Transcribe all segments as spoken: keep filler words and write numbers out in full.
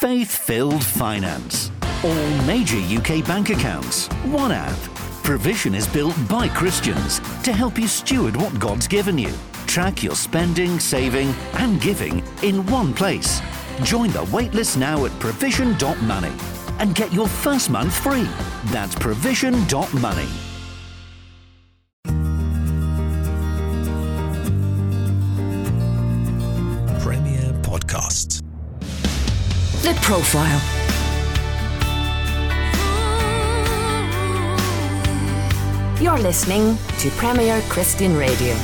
Faith-filled finance. All major U K bank accounts. One app. Provision is built by Christians to help you steward what God's given you. Track your spending, saving and giving in one place. Join the waitlist now at provision dot money and get your first month free. That's provision dot money. Premier Podcasts. The Profile. You're listening to Premier Christian Radio.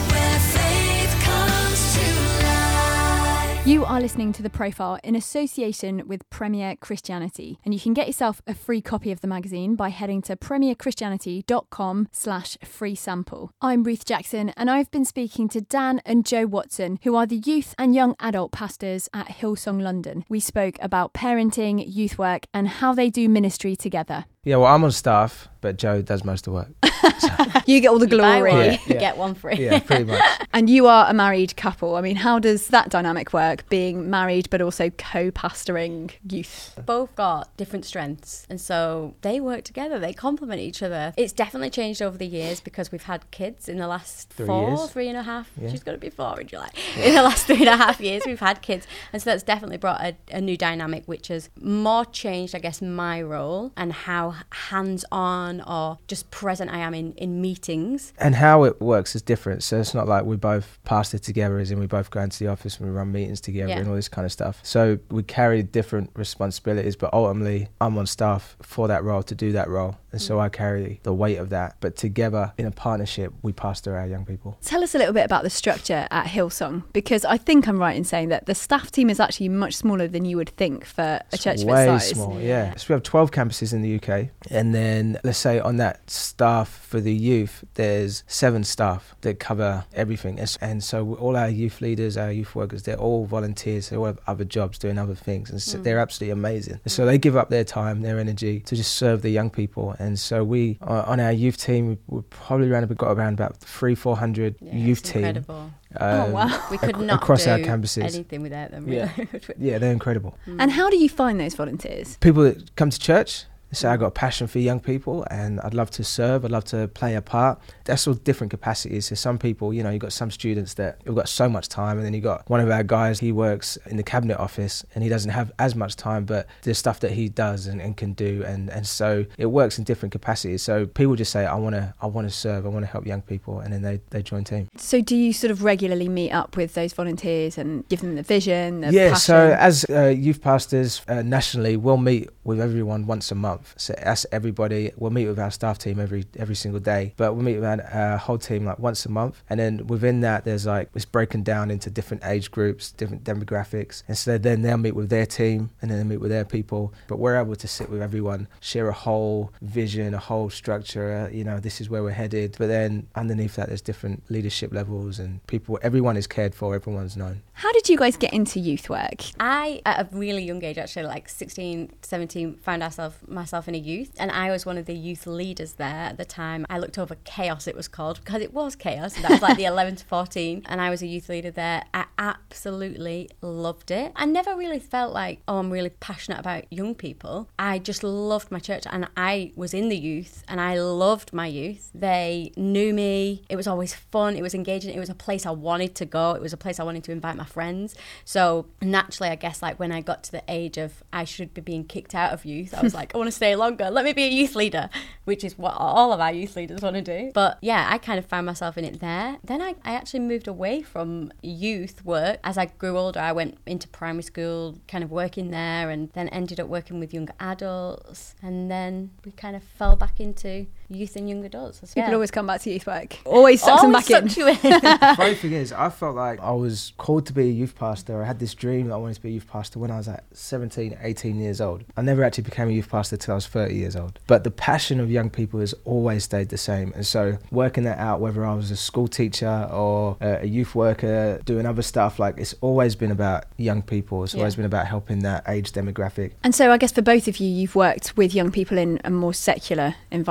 You are listening to The Profile in association with Premier Christianity, and you can get yourself a free copy of the magazine by heading to premier christianity dot com slash free sample. I'm Ruth Jackson, and I've been speaking to Dan and Joe Watson, who are the youth and young adult pastors at Hillsong London. We spoke about parenting, youth work, and how they do ministry together. Yeah, well, I'm on staff, but Joe does most of the work. So. You get all the glory. Yeah, yeah. Get one free. Yeah, pretty much. And you are a married couple. I mean, how does that dynamic work, being married but also co-pastoring youth? Both got different strengths, and so they work together. They complement each other. It's definitely changed over the years because we've had kids in the last three four, years. three and a half. Yeah. She's going to be four in July. Yeah. In the last three and a half years, we've had kids, and so that's definitely brought a, a new dynamic, which has more changed, I guess, my role and how hands-on or just present I am in, in meetings. And how it works is different. So it's not like we both pastor together, as in we both go into the office and we run meetings together Yeah. and all this kind of stuff. So we carry different responsibilities, but ultimately I'm on staff for that role to do that role. And so I carry the weight of that. But together in a partnership, we pastor our young people. Tell us a little bit about the structure at Hillsong, because I think I'm right in saying that the staff team is actually much smaller than you would think for a It's church of way its size. small, yeah. So we have twelve campuses in the U K, and then let's say on that staff for the youth, there's seven staff that cover everything. And- And so all our youth leaders, our youth workers, they're all volunteers. They all have other jobs doing other things, and so Mm. they're absolutely amazing. So they give up their time, their energy to just serve the young people. And so we, uh, on our youth team, we're probably around, we've got around about three, four hundred Yeah, youth it's team. incredible. um, Oh, wow. We could ac- not across do our campuses. anything without them, Yeah. really. Yeah, they're incredible. And how do you find those volunteers? People that come to church say, I've got a passion for young people and I'd love to serve, I'd love to play a part. That's all different capacities. So some people, you know, you've got some students that have got so much time, and then you've got one of our guys, he works in the cabinet office and he doesn't have as much time, but there's stuff that he does and, and can do. And, and so it works in different capacities. So people just say, I want to I want to serve, I want to help young people, and then they, they join team. So do you sort of regularly meet up with those volunteers and give them the vision, the Yeah, passion? so as uh, youth pastors uh, nationally, we'll meet with everyone once a month. So that's everybody. We'll meet with our staff team every every single day, but we'll meet with our, our whole team like once a month. And then within that, there's like, it's broken down into different age groups, different demographics. And so then they'll meet with their team and then they'll meet with their people. But we're able to sit with everyone, share a whole vision, a whole structure, uh, you know, this is where we're headed. But then underneath that, there's different leadership levels and people, everyone is cared for, everyone's known. How did you guys get into youth work? I, at a really young age, actually, like sixteen, seventeen, found myself, myself in a youth. And I was one of the youth leaders there at the time. I looked over Chaos, it was called, because it was Chaos. And that was like the eleven to fourteen. And I was a youth leader there. I absolutely loved it. I never really felt like, oh, I'm really passionate about young people. I just loved my church. And I was in the youth and I loved my youth. They knew me. It was always fun. It was engaging. It was a place I wanted to go. It was a place I wanted to invite my friends. So naturally, I guess, like when I got to the age of I should be being kicked out of youth, I was like, I want to stay longer. Let me be a youth leader, which is what all of our youth leaders want to do. But yeah, I kind of found myself in it there. Then I, I actually moved away from youth work. As I grew older, I went into primary school, kind of working there, and then ended up working with young adults. And then we kind of fell back into youth and young adults. So, People yeah. always come back to youth work. Always sucks them Always back in. sucks you in. The funny thing is, I felt like I was called to be a youth pastor. I had this dream that I wanted to be a youth pastor when I was like seventeen, eighteen years old. I never actually became a youth pastor till I was thirty years old. But the passion of young people has always stayed the same. And so working that out, whether I was a school teacher or a youth worker, doing other stuff, like it's always been about young people. It's Yeah. always been about helping that age demographic. And so I guess for both of you, you've worked with young people in a more secular environment.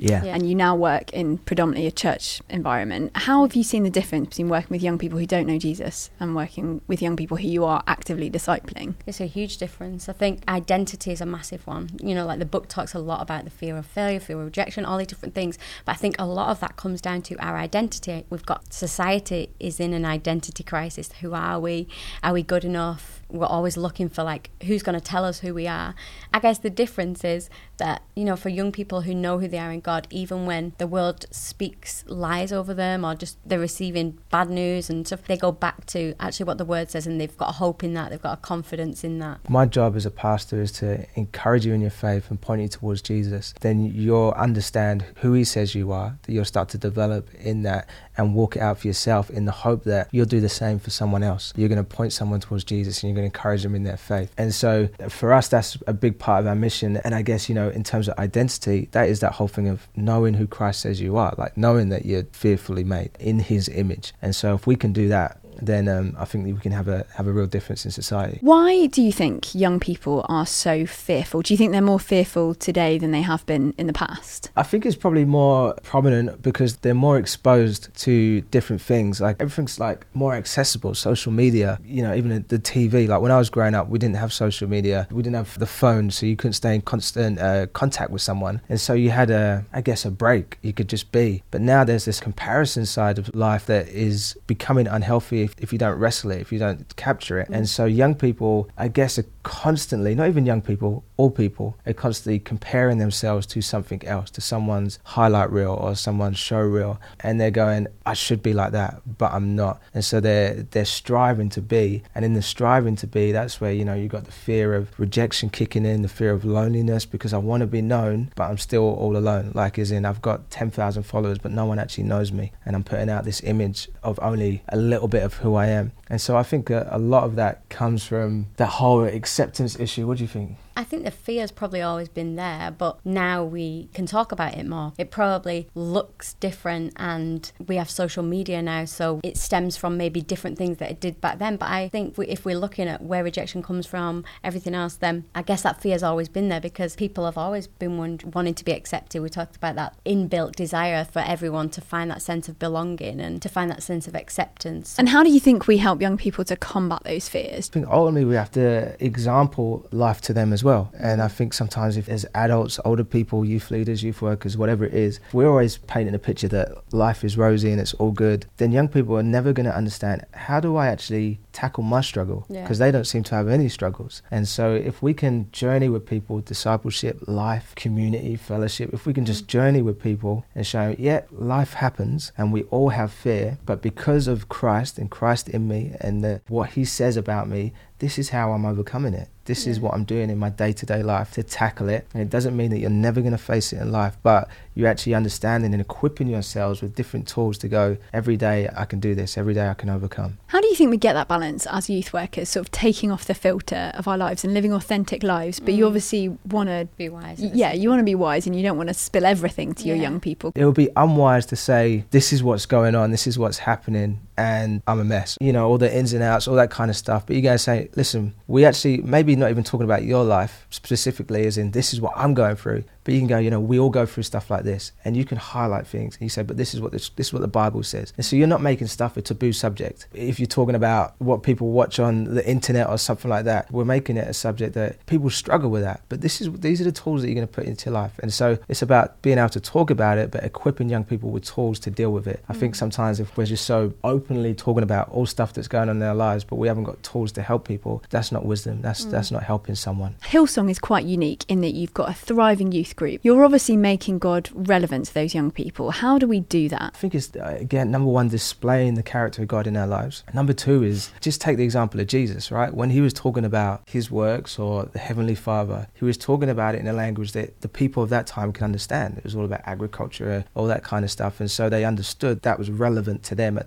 Yeah. Yeah. and you now work in predominantly a church environment. How have you seen the difference between working with young people who don't know Jesus and working with young people who you are actively discipling? It's a huge difference. I think identity is a massive one. You know, like the book talks a lot about the fear of failure, fear of rejection, all these different things. But I think a lot of that comes down to our identity. We've got society is in an identity crisis. Who are we? Are we good enough? We're always looking for, like, who's going to tell us who we are. I guess the difference is that, you know, for young people who know who they are in God, even when the world speaks lies over them or just they're receiving bad news and stuff, they go back to actually what the word says, and they've got a hope in that, they've got a confidence in that. My job as a pastor is to encourage you in your faith and point you towards Jesus. Then you'll understand who he says you are, that you'll start to develop in that and walk it out for yourself in the hope that you'll do the same for someone else. You're going to point someone towards Jesus and you're going to encourage them in their faith. And so for us, that's a big part of our mission. And I guess, you know, in terms of identity, that is that whole thing of knowing who Christ says you are, like knowing that you're fearfully made in his image. And so if we can do that, then um, I think that we can have a have a real difference in society. Why do you think young people are so fearful? Do you think they're more fearful today than they have been in the past? I think it's probably more prominent because they're more exposed to different things. Like everything's like more accessible, social media, you know, even the T V. Like when I was growing up, we didn't have social media. We didn't have the phone, so you couldn't stay in constant uh, contact with someone. And so you had a, I guess, a break. You could just be. But now there's this comparison side of life that is becoming unhealthy if, if you don't wrestle it, if you don't capture it. And so young people, I guess, are constantly, not even young people, all people, are constantly comparing themselves to something else, to someone's highlight reel or someone's show reel. And they're going, I should be like that, but I'm not. And so they're, they're striving to be. And in the striving to be, that's where, you know, you've got the fear of rejection kicking in, the fear of loneliness, because I want to be known, but I'm still all alone. Like as in, I've got ten thousand followers, but no one actually knows me. And I'm putting out this image of only a little bit of who I am. And so I think a, a lot of that comes from that whole acceptance issue. What do you think? I think the fear's probably always been there, but now we can talk about it more. It probably looks different, and we have social media now, so it stems from maybe different things that it did back then. But I think if we're looking at where rejection comes from, everything else, then I guess that fear's always been there because people have always been wanting to be accepted. We talked about that inbuilt desire for everyone to find that sense of belonging and to find that sense of acceptance. And how do you think we help young people to combat those fears? I think ultimately we have to example life to them as well. And I think sometimes if as adults, older people, youth leaders, youth workers, whatever it is, we're always painting a picture that life is rosy and it's all good, then young people are never going to understand, how do I actually tackle my struggle? Because yeah. they don't seem to have any struggles. And so if we can journey with people, discipleship, life, community, fellowship, if we can just journey with people and show, yeah, life happens and we all have fear, but because of Christ and Christ in me and the, what he says about me, this is how I'm overcoming it. This yeah. is what I'm doing in my day-to-day life to tackle it. And it doesn't mean that you're never going to face it in life, but you're actually understanding and equipping yourselves with different tools to go, every day I can do this, every day I can overcome. How do you think we get that balance as youth workers, sort of taking off the filter of our lives and living authentic lives, but mm. you obviously want to be wise. Yeah, you want to be wise and you don't want to spill everything to yeah. your young people. It would be unwise to say, this is what's going on, this is what's happening, and I'm a mess. You know, all the ins and outs, all that kind of stuff. But you guys say, listen, we actually, maybe not even talking about your life specifically, as in this is what I'm going through. But you can go, you know, we all go through stuff like this, and you can highlight things. And you say, but this is what this, this is what the Bible says. And so you're not making stuff a taboo subject. If you're talking about what people watch on the internet or something like that, we're making it a subject that people struggle with that. But this is these are the tools that you're going to put into life. And so it's about being able to talk about it, but equipping young people with tools to deal with it. I mm. think sometimes if we're just so openly talking about all stuff that's going on in their lives, but we haven't got tools to help people, that's not wisdom. That's mm. that's not helping someone. Hillsong is quite unique in that you've got a thriving youth group. You're obviously making God relevant to those young people. How do we do that? I think it's, uh, again, number one, displaying the character of God in our lives. Number two is just take the example of Jesus, right? When he was talking about his works or the Heavenly Father, he was talking about it in a language that the people of that time could understand. It was all about agriculture, all that kind of stuff. And so they understood that was relevant to them at that time.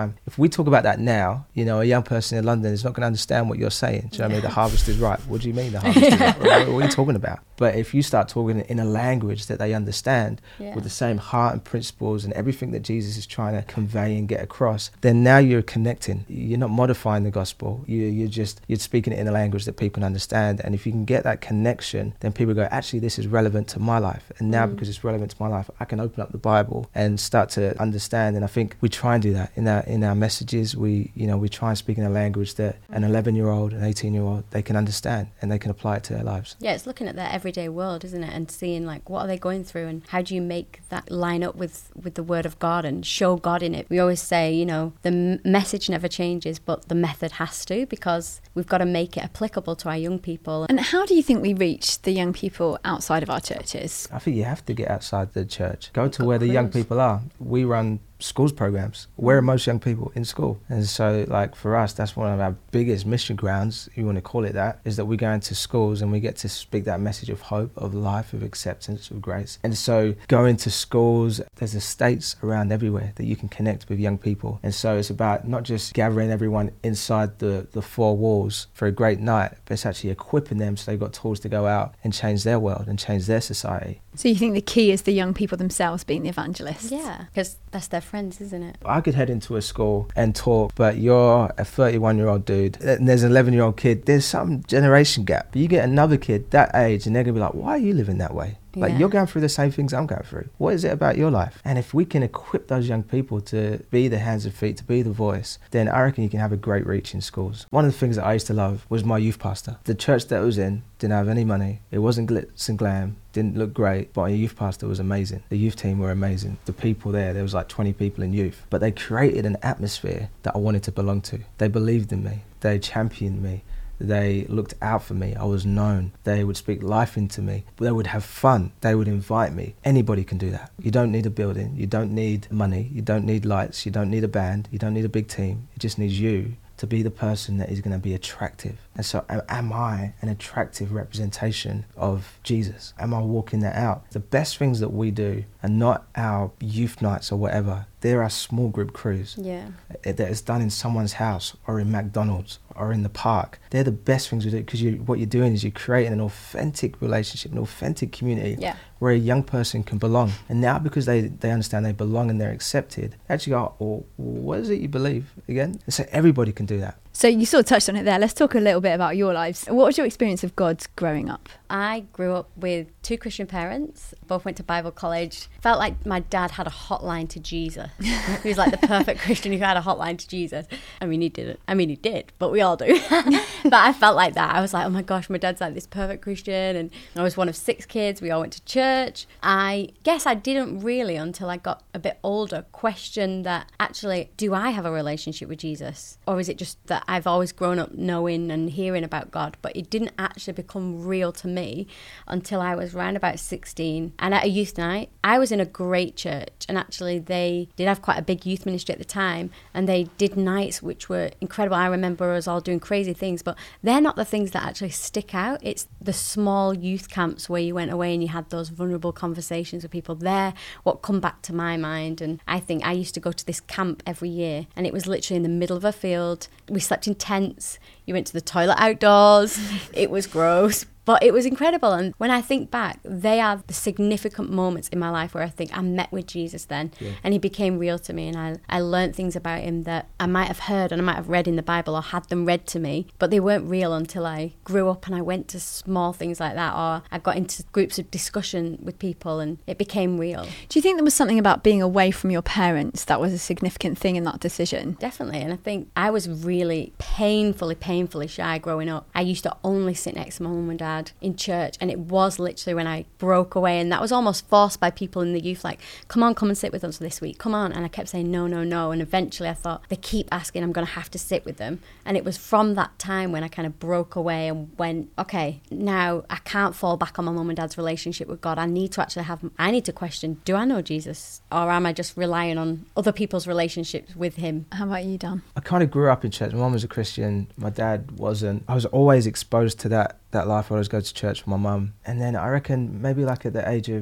time. If we talk about that now, you know, a young person in London is not going to understand what you're saying. Do you know what I mean? The harvest is ripe. What do you mean the harvest is ripe? What, what are you talking about? But if you start talking in a language that they understand, yeah. with the same heart and principles and everything that Jesus is trying to convey and get across, then now you're connecting. You're not modifying the gospel. You, you're just, you're speaking it in a language that people can understand. And if you can get that connection, then people go, actually, this is relevant to my life. And now mm. because it's relevant to my life, I can open up the Bible and start to understand. And I think we try and do that in our, in our messages. We, you know, we try and speak in a language that an eleven-year-old, an eighteen-year-old, they can understand and they can apply it to their lives. Yeah, it's looking at their everyday world, isn't it? And seeing like what are they going through and how do you make that line up with, with the word of God and show God in it. We always say, you know, the m- message never changes, but the method has to, because we've got to make it applicable to our young people. And how do you think we reach the young people outside of our churches? I think you have to get outside the church. Go to where the young people are. We run schools programs. Where are most young people? In school. And so like for us, that's one of our biggest mission grounds, if you want to call it that, is that we go into schools and we get to speak that message of hope, of life, of acceptance, of grace. And so going to schools, there's estates around everywhere that you can connect with young people. And so it's about not just gathering everyone inside the, the four walls for a great night, but it's actually equipping them so they've got tools to go out and change their world and change their society. So you think the key is the young people themselves being the evangelists? Yeah, because that's their friends, isn't it? I could head into a school and talk, but you're a thirty-one-year-old dude and there's an eleven-year-old kid. There's some generation gap. You get another kid that age and they're going to be like, why are you living that way? Like, yeah. You're going through the same things I'm going through. What is it about your life? And if we can equip those young people to be the hands and feet, to be the voice, then I reckon you can have a great reach in schools. One of the things that I used to love was my youth pastor. The church that I was in didn't have any money. It wasn't glitz and glam, didn't look great, but my youth pastor was amazing. The youth team were amazing. The people there, there was like twenty people in youth. But they created an atmosphere that I wanted to belong to. They believed in me. They championed me. They looked out for me. I was known. They would speak life into me. They would have fun. They would invite me. Anybody can do that. You don't need a building. You don't need money. You don't need lights. You don't need a band. You don't need a big team. It just needs you to be the person that is going to be attractive. And so am I an attractive representation of Jesus? Am I walking that out? The best things that we do are not our youth nights or whatever. They're our small group crews. Yeah. That is done in someone's house or in McDonald's or in the park. They're the best things we do, because you, what you're doing is you're creating an authentic relationship, an authentic community, yeah. where a young person can belong. And now because they, they understand they belong and they're accepted, they actually go, well, what is it you believe again? And so everybody can do that. So you sort of touched on it there. Let's talk a little bit about your lives. What was your experience of God growing up? I grew up with two Christian parents, both went to Bible college. Felt like my dad had a hotline to Jesus. He was like the perfect Christian who had a hotline to Jesus. I mean, he didn't. I mean, he did, but we all do. But I felt like that. I was like, oh my gosh, my dad's like this perfect Christian. And I was one of six kids. We all went to church. I guess I didn't really, until I got a bit older, question that actually, do I have a relationship with Jesus? Or is it just that I've always grown up knowing and hearing about God, but it didn't actually become real to me until I was around about sixteen. And at a youth night, I was in a great church, and actually they did have quite a big youth ministry at the time, and they did nights which were incredible. I remember us all doing crazy things, but they're not the things that actually stick out. It's the small youth camps where you went away and you had those vulnerable conversations with people. They're what come back to my mind. And I think I used to go to this camp every year, and it was literally in the middle of a field. We slept in tents. You went to the toilet outdoors. It was gross, but it was incredible. And when I think back, they are the significant moments in my life where I think I met with Jesus then, yeah. and he became real to me, and I, I learned things about him that I might have heard and I might have read in the Bible or had them read to me, but they weren't real until I grew up and I went to small things like that, or I got into groups of discussion with people and it became real. Do you think there was something about being away from your parents that was a significant thing in that decision? Definitely. And I think I was really painfully, painfully shy growing up. I used to only sit next to my mum and dad in church, and it was literally when I broke away, and that was almost forced by people in the youth, like, come on, come and sit with us this week, come on. And I kept saying no, no, no, and eventually I thought, they keep asking, I'm going to have to sit with them. And it was from that time when I kind of broke away and went, okay, now I can't fall back on my mum and dad's relationship with God. I need to actually have, I need to question, do I know Jesus, or am I just relying on other people's relationships with him? How about you, Dan? I kind of grew up in church. My mum was a Christian, my dad wasn't. I was always exposed to that that life. I always go to church with my mum, and then I reckon maybe like at the age of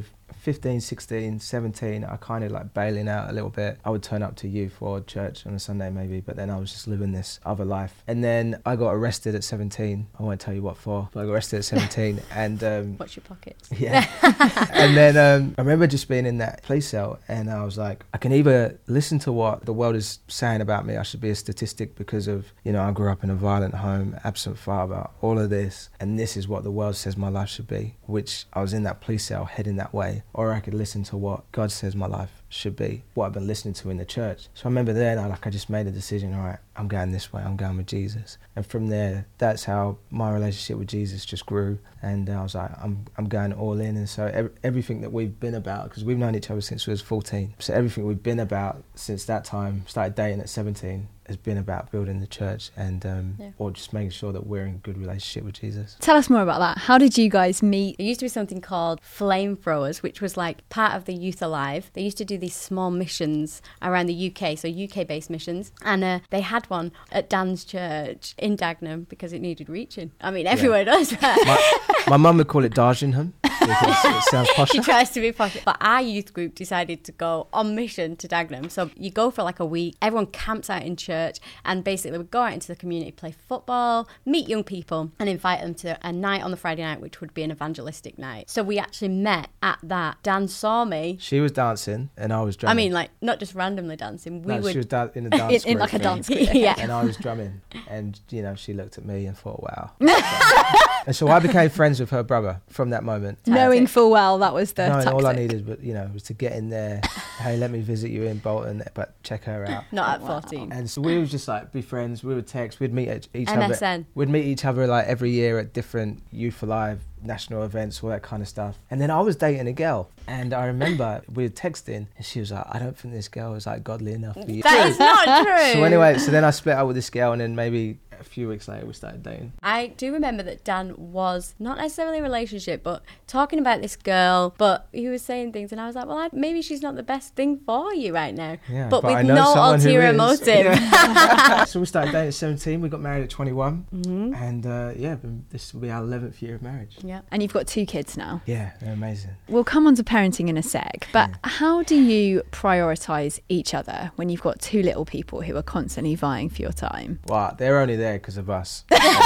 fifteen, sixteen, seventeen, I kind of like bailing out a little bit. I would turn up to youth or church on a Sunday maybe, but then I was just living this other life. And then I got arrested at seventeen. I won't tell you what for, but I got arrested at seventeen. and um, Watch your pockets. Yeah. And then um, I remember just being in that police cell, and I was like, I can either listen to what the world is saying about me. I should be a statistic because of, you know, I grew up in a violent home, absent father, all of this, and this is what the world says my life should be, which I was in that police cell heading that way. Or I could listen to what God says my life should be, what I've been listening to in the church. So I remember then, I like I just made a decision. All right, I'm going this way. I'm going with Jesus. And from there, that's how my relationship with Jesus just grew. And I was like, I'm I'm going all in. And so every, everything that we've been about, because we've known each other since we was fourteen. So everything we've been about since that time, started dating at seventeen, has been about building the church and um, yeah. or just making sure that we're in good relationship with Jesus. Tell us more about that. How did you guys meet? There used to be something called Flamethrowers, which was like part of the Youth Alive. They used to do these small missions around the U K, so U K-based missions. And uh, they had one at Dan's church in Dagenham because it needed reaching. I mean, everywhere yeah. does that. My mum would call it Dargingham because it sounds posher. She tries to be posh. But our youth group decided to go on mission to Dagenham. So you go for like a week, everyone camps out in church, and basically we go out into the community, play football, meet young people, and invite them to a night on the Friday night, which would be an evangelistic night. So we actually met at that. Dan saw me. She was dancing and I was drumming. I mean, like, not just randomly dancing. We no, would... she was da- in a dance in, in like a dance group. Yeah. And I was drumming. And, you know, she looked at me and thought, wow. And so I became friends with her brother from that moment. Knowing full well that was the no, tactic. All I needed, but you know, was to get in there. Hey, let me visit you in Bolton, but check her out. Not at fourteen. And so we would just like be friends. We would text. We'd meet each M S N. other. We'd meet each other like every year at different Youth Alive national events, all that kind of stuff. And then I was dating a girl, and I remember we were texting, and she was like, "I don't think this girl is like godly enough for you." That is not true. So anyway, so then I split up with this girl, and then maybe a few weeks later we started dating. I do remember that Dan was not necessarily in a relationship, but talking about this girl, but he was saying things, and I was like, well, I, maybe she's not the best thing for you right now. Yeah, but, but with no ulterior motive. Yeah. So we started dating at seventeen, we got married at twenty-one, mm-hmm. and uh, yeah, this will be our eleventh year of marriage. Yeah. And you've got two kids now. Yeah, they're amazing. We'll come on to parenting in a sec, but yeah. How do you prioritise each other when you've got two little people who are constantly vying for your time? Well, they're only there because of us.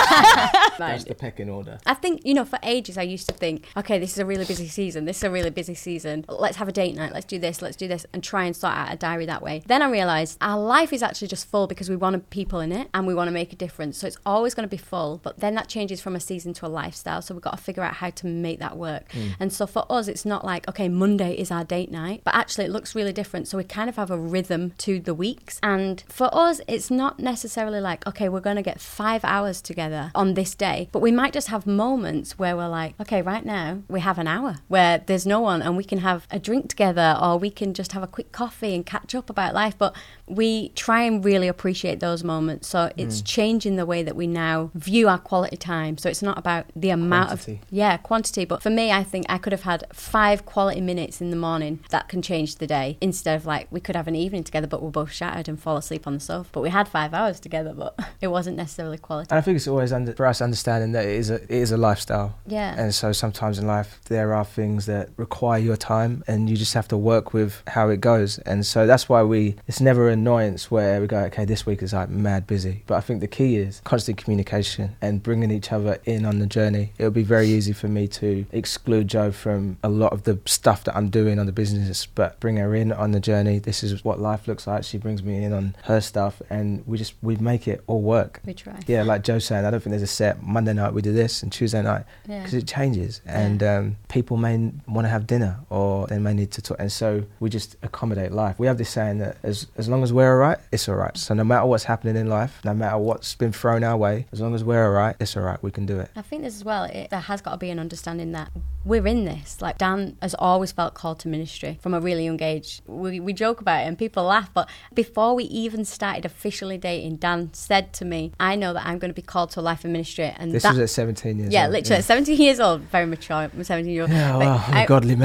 That's the pecking order. I think, you know, for ages I used to think, okay, this is a really busy season, this is a really busy season, let's have a date night, let's do this, let's do this, and try and sort out a diary that way. Then I realised our life is actually just full because we want people in it and we want to make a difference. So it's always going to be full, but then that changes from a season to a lifestyle. So we've got to figure out how to make that work. Mm. And so for us, it's not like, okay, Monday is our date night, but actually it looks really different. So we kind of have a rhythm to the weeks. And for us, it's not necessarily like, okay, we're going to get five hours together on this day, but we might just have moments where we're like, okay, right now we have an hour where there's no one and we can have a drink together, or we can just have a quick coffee and catch up about life. But we try and really appreciate those moments. So it's mm. changing the way that we now view our quality time. So it's not about the amount quantity. of yeah quantity, but for me, I think I could have had five quality minutes in the morning that can change the day, instead of like we could have an evening together but we're both shattered and fall asleep on the sofa. But we had five hours together, but it wasn't necessarily quality. And I think it's always under, for us understanding that it is a it is a lifestyle. Yeah. And so sometimes in life there are things that require your time, and you just have to work with how it goes. And so that's why we it's never an annoyance where we go, okay, this week is like mad busy. But I think the key is constant communication and bringing each other in on the journey. It would be very easy for me to exclude Jo from a lot of the stuff that I'm doing on the business, but bring her in on the journey. This is what life looks like. She brings me in on her stuff, and we just we make it all work. We try. Yeah, like Jo's saying, I don't think there's a set Monday night we do this and Tuesday night, because yeah. it changes, and yeah. um, people may want to have dinner or they may need to talk, and so we just accommodate life. We have this saying that as as long as we're alright, it's alright. So no matter what's happening in life, no matter what's been thrown our way, as long as we're alright, it's alright. We can do it. I think this as well, it, there has got to be an understanding that we're in this. Like, Dan has always felt called to ministry from a really young age. We, we joke about it and people laugh, but before we even started officially dating, Dan said to me, I know that I'm going to be called to a life of ministry. And this that, was at seventeen years yeah, old. Literally, yeah, literally at seventeen years old, very mature, seventeen year old. Yeah, well, I'm I, a godly man.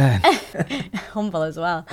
Humble as well.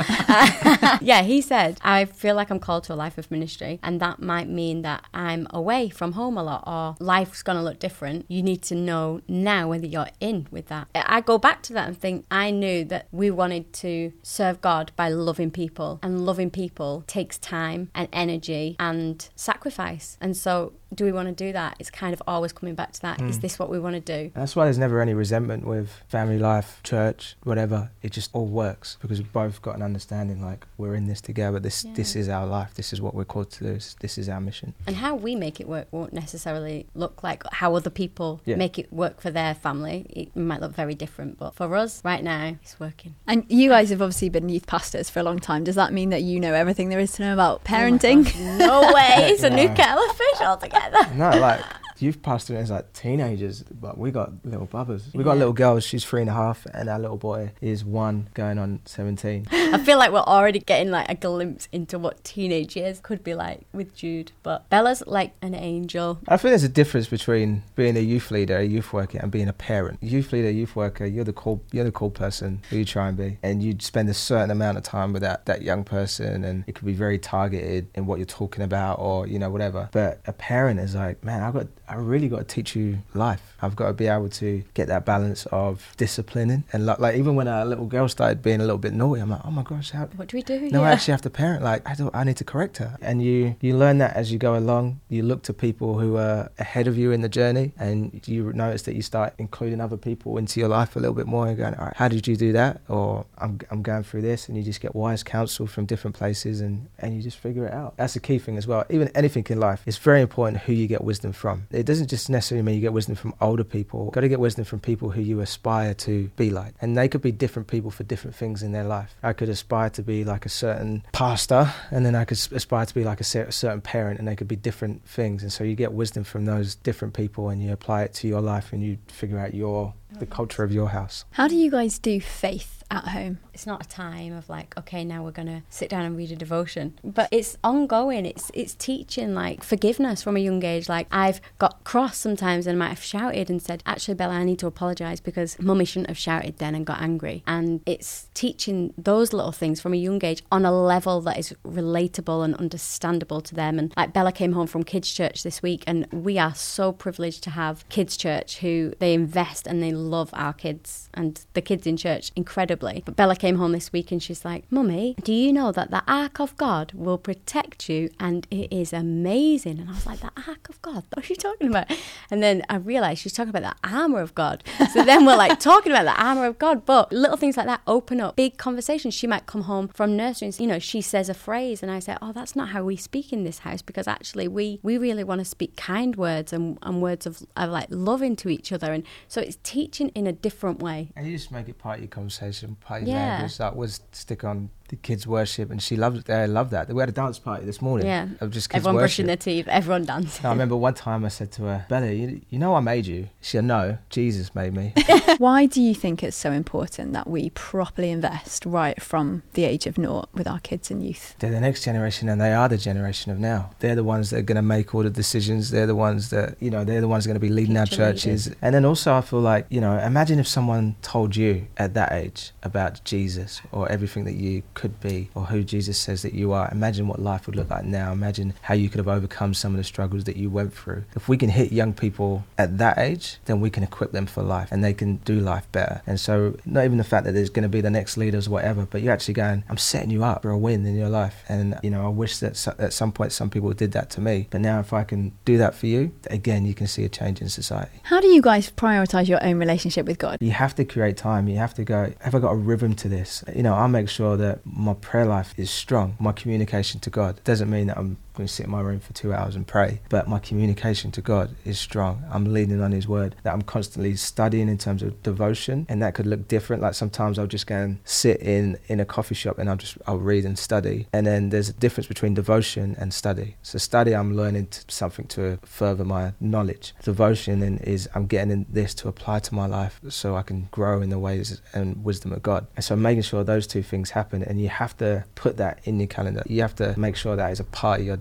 Uh, yeah, he said, I feel like I'm called to a life of ministry, and that might mean that I'm away from home a lot, or life's going to look different. You need to know now whether you're in with that. I go back to that and think, I knew that we wanted to serve God by loving people, and loving people takes time and energy and sacrifice. And so do we want to do that? It's kind of always coming back to that. Mm. Is this what we want to do? That's why there's never any resentment with family life, church, whatever. It just all works because we've both got an understanding, like, we're in this together. This yeah. this is our life. This is what we're called to do. This, this is our mission. And how we make it work won't necessarily look like how other people yeah. make it work for their family. It might look very different, but for us right now, it's working. And you guys have obviously been youth pastors for a long time. Does that mean that you know everything there is to know about parenting? Oh no way. It's a new kettle of fish altogether. No, like youth pastoring is like teenagers, but we got little bubbers. We got yeah. a little girl, she's three and a half, and our little boy is one, going on seventeen. I feel like we're already getting like a glimpse into what teenage years could be like with Jude, but Bella's like an angel. I think there's a difference between being a youth leader, a youth worker, and being a parent. Youth leader, youth worker, you're the cool, you're the cool person who you try and be, and you spend a certain amount of time with that that young person, and it could be very targeted in what you're talking about, or you know whatever. But a parent is like, man, I've got. I really got to teach you life. I've got to be able to get that balance of disciplining. And like, like even when our little girl started being a little bit naughty, I'm like, oh my gosh, how, what do we do? No, yeah. I actually have to parent. Like, I don't, I need to correct her. And you, you learn that as you go along. You look to people who are ahead of you in the journey, and you notice that you start including other people into your life a little bit more. And going, all right, how did you do that? Or I'm, I'm going through this, and you just get wise counsel from different places, and, and you just figure it out. That's the key thing as well. Even anything in life, it's very important who you get wisdom from. It doesn't just necessarily mean you get wisdom from older people. You've got to get wisdom from people who you aspire to be like. And they could be different people for different things in their life. I could aspire to be like a certain pastor, and then I could aspire to be like a certain parent, and they could be different things. And so you get wisdom from those different people, and you apply it to your life, and you figure out your the culture of your house. How do you guys do faith at home? It's not a time of like, okay, now we're going to sit down and read a devotion. But it's ongoing. It's it's teaching like forgiveness from a young age. Like I've got cross sometimes and I might have shouted and said, actually, Bella, I need to apologise because mummy shouldn't have shouted then and got angry. And it's teaching those little things from a young age on a level that is relatable and understandable to them. And like Bella came home from kids' church this week, and we are so privileged to have kids' church who they invest and they love our kids and the kids in church incredibly. But Bella came home this week and she's like, Mummy, do you know that the ark of God will protect you? And it is amazing. And I was like, the ark of God? What are you talking about? And then I realised she's talking about the armour of God. So then we're like talking about the armour of God. But little things like that open up big conversations. She might come home from nursery and, you know, she says a phrase and I say, oh, that's not how we speak in this house, because actually we, we really want to speak kind words and, and words of, of like loving to each other. And so it's teaching in a different way. And you just make it part of your conversation, part of your Yeah. language. That was stick on the kids worship, and she loved they loved that. We had a dance party this morning. Yeah, of just kids everyone worship. brushing their teeth, everyone dancing. I remember one time I said to her, Bella, you, you know I made you? She said, no, Jesus made me. Why do you think it's so important that we properly invest right from the age of naught with our kids and youth? They're the next generation, and they are the generation of now. They're the ones that are going to make all the decisions. They're the ones that, you know, they're the ones going to be leading our churches. Leaders. And then also I feel like, you know, imagine if someone told you at that age about Jesus or everything that you could be or who Jesus says that you are. Imagine what life would look like now. Imagine how you could have overcome some of the struggles that you went through. If we can hit young people at that age, then we can equip them for life and they can do life better. And so not even the fact that there's going to be the next leaders or whatever, but you're actually going, I'm setting you up for a win in your life. And, you know, I wish that so, at some point some people did that to me. But now if I can do that for you, again, you can see a change in society. How do you guys prioritise your own relationship with God? You have to create time. You have to go, have I got a rhythm to this? You know, I'll make sure that my prayer life is strong. My communication to God doesn't mean that I'm going to sit in my room for two hours and pray, but my communication to God is strong. I'm leaning on His Word, that I'm constantly studying in terms of devotion, and that could look different. Like sometimes I'll just go and sit in, in a coffee shop and I'll just I'll read and study. And then there's a difference between devotion and study. So study, I'm learning to, something to further my knowledge. Devotion in, is I'm getting in this to apply to my life so I can grow in the ways and wisdom of God. And so making sure those two things happen, and you have to put that in your calendar. You have to make sure that is a part of your day.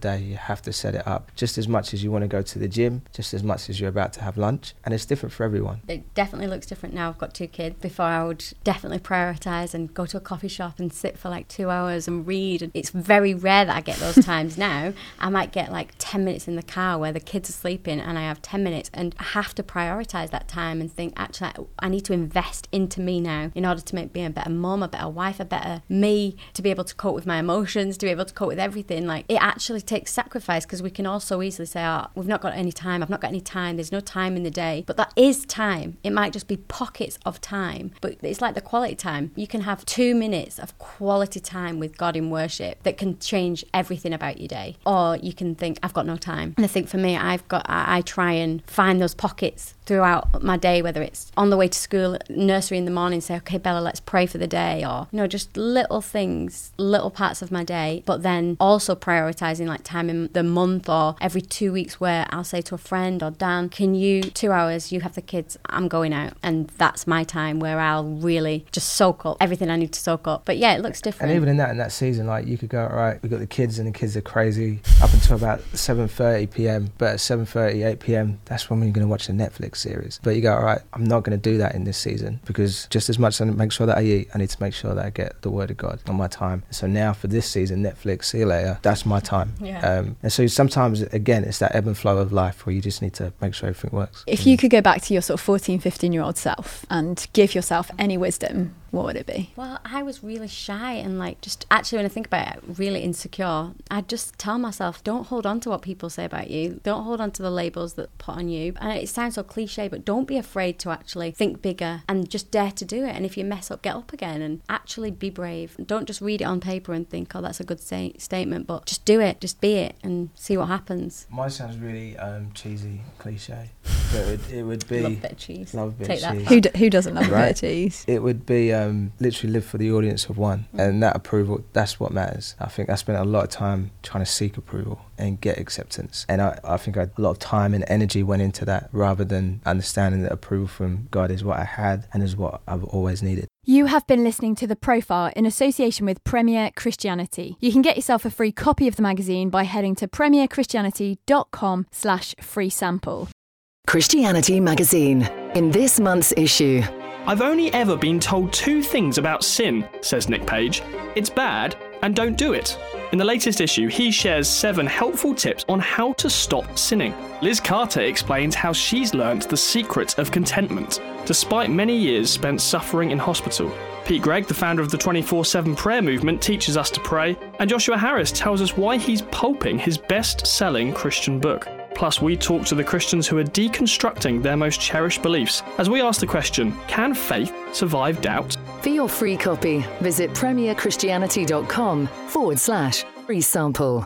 day. You have to set it up just as much as you want to go to the gym, just as much as you're about to have lunch. And it's different for everyone. It definitely looks different now. I've got two kids. Before I would definitely prioritise and go to a coffee shop and sit for like two hours and read. It's very rare that I get those times now. I might get like ten minutes in the car where the kids are sleeping and I have ten minutes, and I have to prioritise that time and think, actually, I need to invest into me now in order to make me a better mum, a better wife, a better me, to be able to cope with my emotions, to be able to cope with everything. Like, it actually takes sacrifice, because we can all so easily say, oh, we've not got any time, I've not got any time, there's no time in the day. But that is time. It might just be pockets of time, but it's like the quality time. You can have two minutes of quality time with God in worship that can change everything about your day. Or you can think, I've got no time. And I think for me, I've got, I, I try and find those pockets throughout my day, whether it's on the way to school, nursery in the morning, say, okay, Bella, let's pray for the day, or, you know, just little things, little parts of my day, but then also prioritising like time in the month or every two weeks where I'll say to a friend or Dan, can you, two hours, you have the kids, I'm going out. And that's my time where I'll really just soak up everything I need to soak up. But yeah, it looks different. And even in that, in that season, like, you could go, all right, we've got the kids and the kids are crazy up until about seven thirty p.m, but at seven thirty, eight p.m, that's when we're going to watch the Netflix series. But you go, all right, I'm not going to do that in this season, because just as much as I make sure that I eat, I need to make sure that I get the word of God on my time. So now for this season, Netflix, see you later, that's my time. Yeah. Um, and so sometimes, again, it's that ebb and flow of life where you just need to make sure everything works. If you could go back to your sort of fourteen, fifteen year old self and give yourself any wisdom, what would it be? Well, I was really shy and like just actually when I think about it, really insecure. I'd just tell myself, don't hold on to what people say about you. Don't hold on to the labels that put on you. And it sounds so cliche, but don't be afraid to actually think bigger and just dare to do it. And if you mess up, get up again and actually be brave. Don't just read it on paper and think, oh, that's a good say- statement, but just do it, just be it and see what happens. Mine sounds really um, cheesy, cliche, but it, it would be... Love a bit of cheese. Love a bit Take of that. cheese. Who, d- who doesn't love Right. a bit of cheese? It would be um, literally live for the audience of one, mm. and that approval, that's what matters. I think I spent a lot of time trying to seek approval and get acceptance, and I, I think I, a lot of time and energy went into that rather than understanding that approval from God is what I had and is what I've always needed. You have been listening to The Profile in association with Premier Christianity. You can get yourself a free copy of the magazine by heading to premierchristianity.com slash free sample. Christianity Magazine. In this month's issue, I've only ever been told two things about sin, says Nick Page. It's bad and don't do it. In the latest issue, he shares seven helpful tips on how to stop sinning. Liz Carter explains how she's learnt the secret of contentment, despite many years spent suffering in hospital. Pete Gregg, the founder of the twenty-four seven prayer movement, teaches us to pray, and Joshua Harris tells us why he's pulping his best-selling Christian book. Plus, we talk to the Christians who are deconstructing their most cherished beliefs as we ask the question, can faith survive doubt? for your free copy, visit premierchristianity.com forward slash free sample.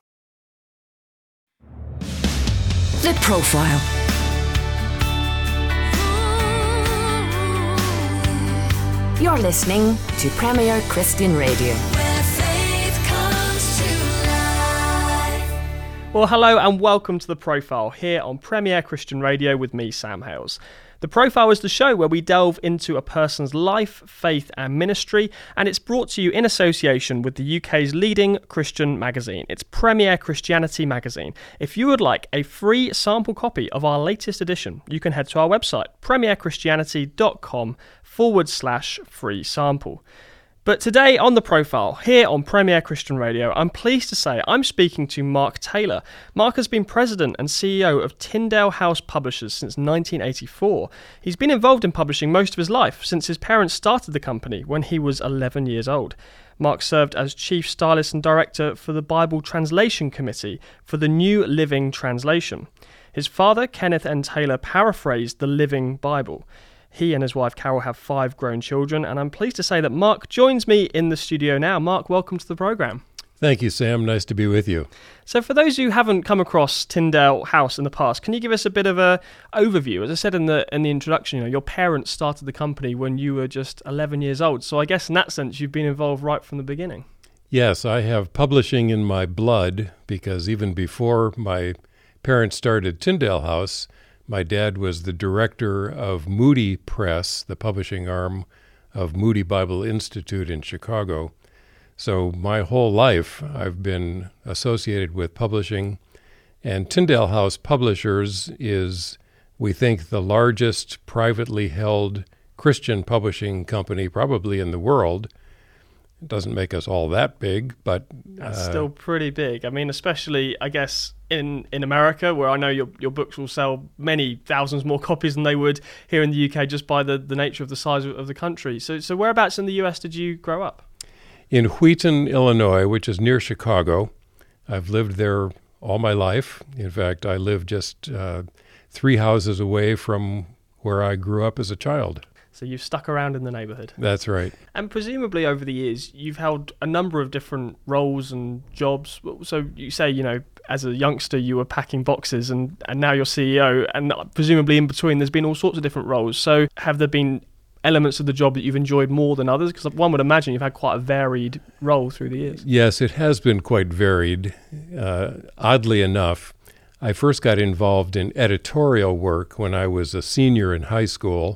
The Profile. You're listening to Premier Christian Radio. Well, hello and welcome to The Profile here on Premier Christian Radio with me, Sam Hales. The Profile is the show where we delve into a person's life, faith and ministry, and it's brought to you in association with the U K's leading Christian magazine. It's Premier Christianity Magazine. If you would like a free sample copy of our latest edition, you can head to our website, premierchristianity.com forward slash free sample. But today on The Profile, here on Premier Christian Radio, I'm pleased to say I'm speaking to Mark Taylor. Mark has been president and C E O of Tyndale House Publishers since nineteen eighty-four. He's been involved in publishing most of his life, since his parents started the company when he was eleven years old. Mark served as Chief Stylist and Director for the Bible Translation Committee for the New Living Translation. His father, Kenneth N. Taylor, paraphrased the Living Bible. He and his wife Carol have five grown children, and I'm pleased to say that Mark joins me in the studio now. Mark, welcome to the programme. Thank you, Sam. Nice to be with you. So for those who haven't come across Tyndale House in the past, can you give us a bit of a overview? As I said in the in the introduction, you know, your parents started the company when you were just eleven years old. So I guess in that sense, you've been involved right from the beginning. Yes, I have publishing in my blood because even before my parents started Tyndale House, my dad was the director of Moody Press, the publishing arm of Moody Bible Institute in Chicago. So my whole life I've been associated with publishing, and Tyndale House Publishers is, we think, the largest privately held Christian publishing company probably in the world. It doesn't make us all that big, but that's uh, still pretty big. I mean, especially, I guess, in, in America, where I know your your books will sell many thousands more copies than they would here in the U K, just by the, the nature of the size of, of the country. So, so whereabouts in the U S did you grow up? In Wheaton, Illinois, which is near Chicago. I've lived there all my life. In fact, I live just uh, three houses away from where I grew up as a child. So you've stuck around in the neighbourhood. That's right. And presumably over the years, you've held a number of different roles and jobs. So you say, you know, as a youngster, you were packing boxes and, and now you're C E O. And presumably in between, there's been all sorts of different roles. So have there been elements of the job that you've enjoyed more than others? Because one would imagine you've had quite a varied role through the years. Yes, it has been quite varied. Uh, oddly enough, I first got involved in editorial work when I was a senior in high school.